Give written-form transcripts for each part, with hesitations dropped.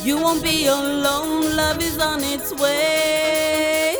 You won't be alone, love is on its way.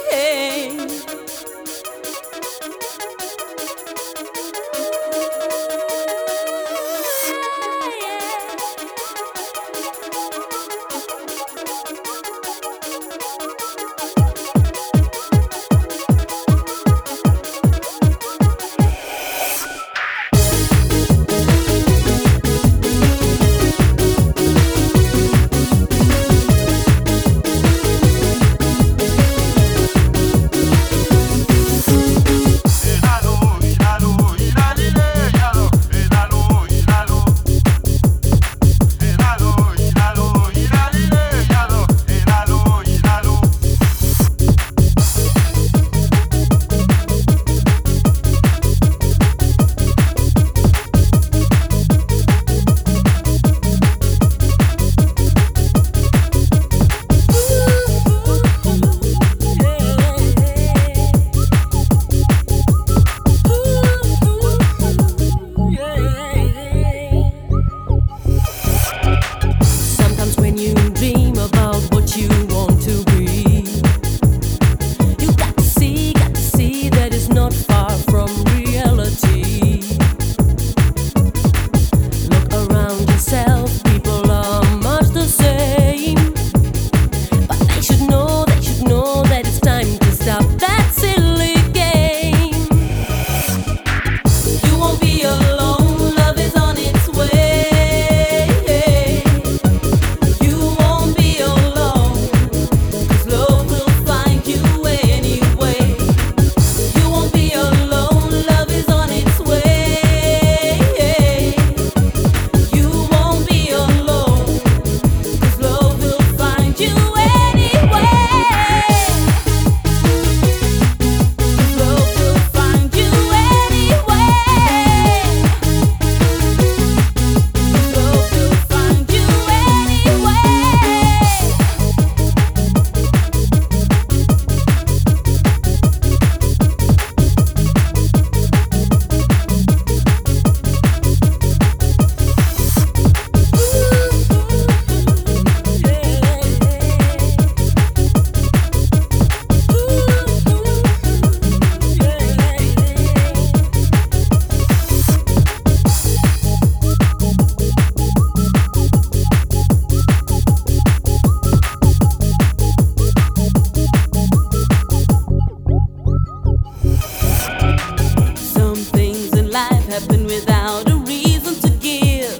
Happen without a reason to give,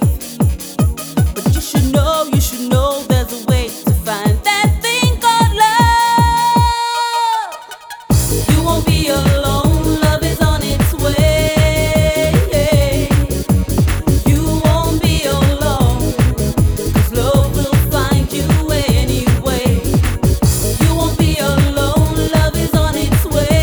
but you should know there's a way to find that thing called love. You won't be alone, love is on its way. You won't be alone, 'cause love will find you anyway. You won't be alone, love is on its way.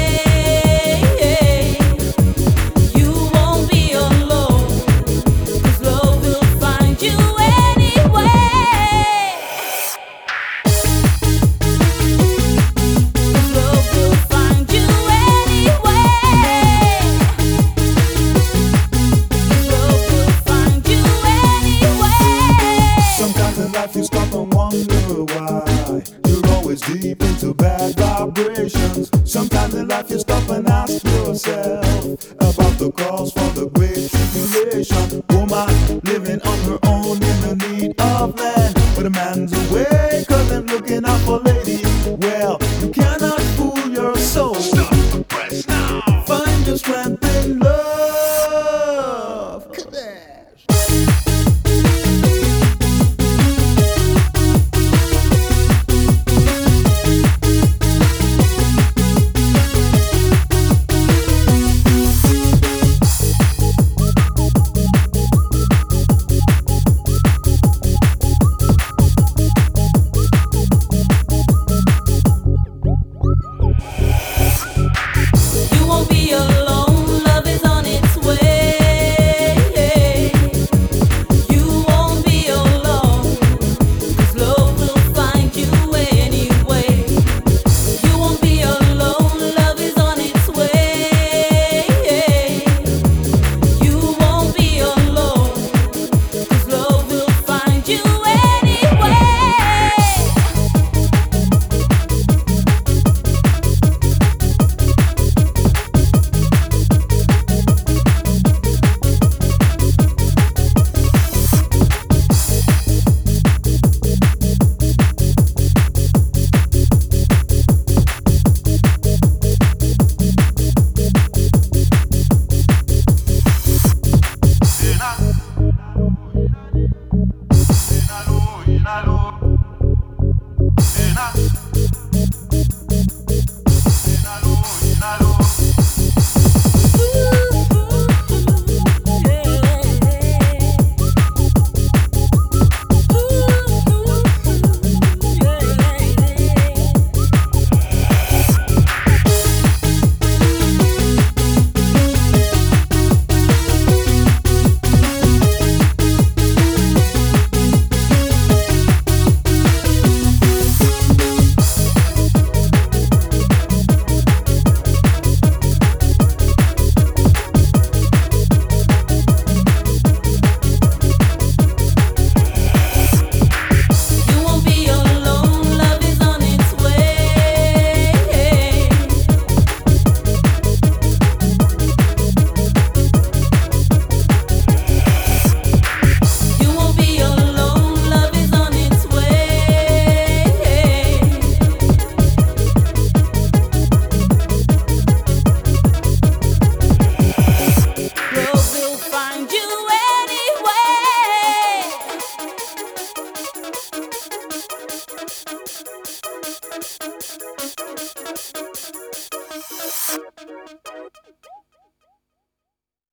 You stop and wonder why you're always deep into bad vibrations. Sometimes in life you stop and ask yourself about the cause for the great tribulation. Woman living on her own in the need of man, but a man's away 'cause them look